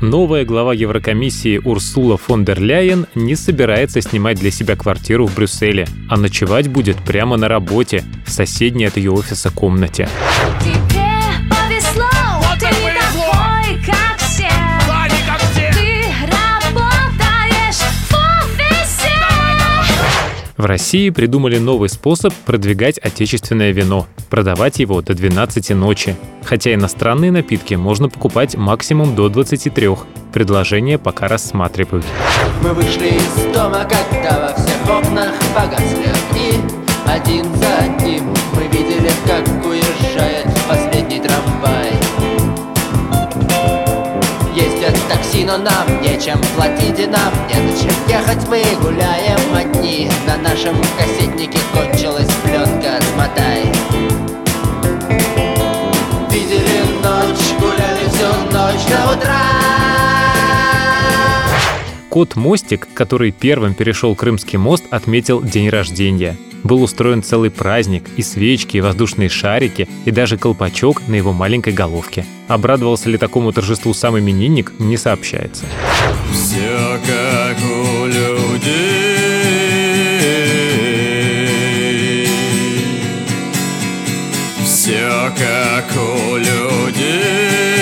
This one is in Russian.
Новая глава Еврокомиссии Урсула фон дер Ляйен не собирается снимать для себя квартиру в Брюсселе, а ночевать будет прямо на работе, в соседней от ее офиса комнате. В России придумали новый способ продвигать отечественное вино – продавать его до 12 ночи. Хотя иностранные напитки можно покупать максимум до 23. Предложение пока рассматривают. Мы вышли из дома, когда во всех окнах погасли огни. Один за одним мы видели, как уезжает последний трамвай. Ездят такси, но нам нечем платить и нам незачем ехать. Мы гуляем одни, на нашем кассетнике кончилась пленка, смотай. Видели ночь, гуляли всю ночь до утра. Кот Мостик, который первым перешел Крымский мост, отметил день рождения. Был устроен целый праздник, и свечки, и воздушные шарики, и даже колпачок на его маленькой головке. Обрадовался ли такому торжеству сам именинник, не сообщается. Все как у людей, все как у людей.